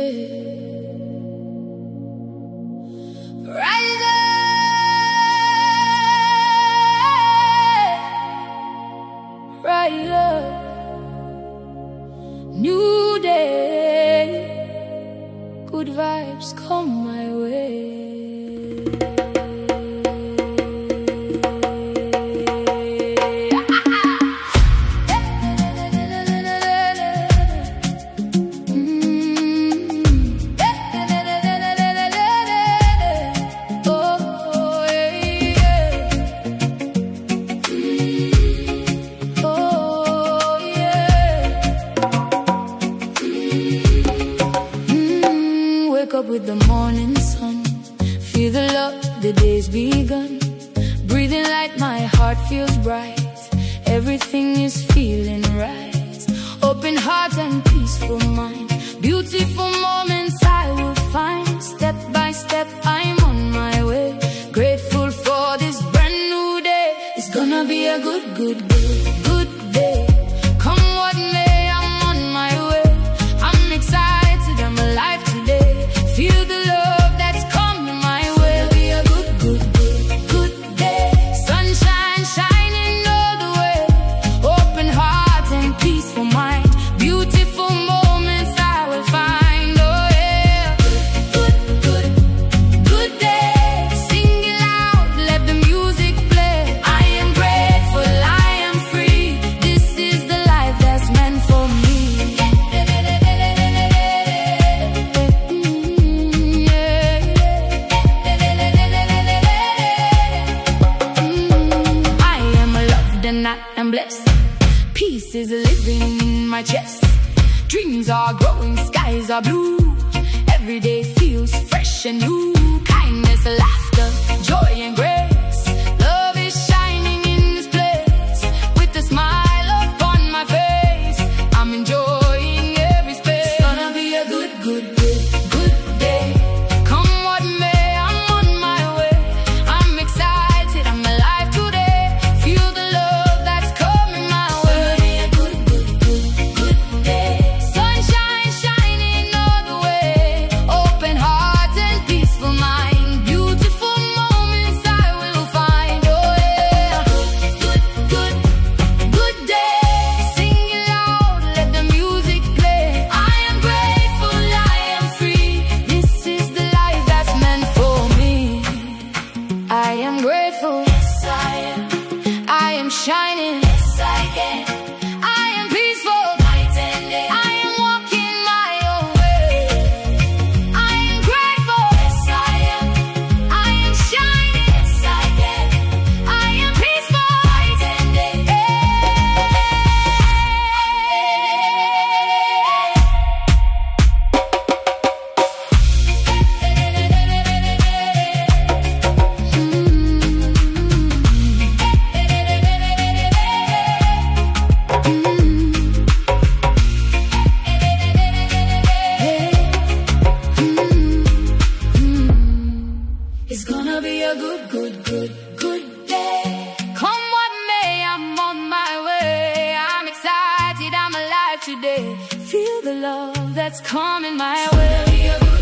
Rise up, rise up, new day, good vibes come my way. Up with the morning sun, feel the love, the day's begun. Breathing light, my heart feels bright. Everything is feeling right. Open heart and peaceful mind. Beautiful moments I will find. Step by step I'm on my way. Grateful for this brand new day. It's gonna be a good day, good day. Come what may, I'm on my way. I'm excited, I'm alive today. Feel the love that's coming my way. It'll be a good day, good day. Sunshine shining all the way. Open heart and peaceful mind. Beautiful moments I will find. Oh yeah. Good day. Sing it loud, let the music play. I am grateful, I am free. This is the life that's meant for me. I'm blessed. Peace is living in my chest. Dreams are growing, skies are blue. Every day feels fresh and new. Kindness, laughter, joy and grace. Love is shining in this place. With a smile upon my face, I'm enjoying every space. It's gonna be a good day, good day. Come what may, I'm on my way. I'm excited, I'm alive today. Feel the love that's coming my way. Good day. Sunshine shining all the way. Open heart and peaceful mind. Beautiful moments I will find. Oh yeah. Good day. Sing it loud, let the music play. I am grateful, I am free. This is the life that's meant for me. I am grateful, yes I am. I am shining, yes I can. I am peaceful, night and day. I am walking my own way. I am grateful, yes I am. I am shining, yes I can. I am peaceful, night and day. It's gonna be a good day. Come what may, I'm on my way. I'm excited, I'm alive today. Feel the love that's coming my way.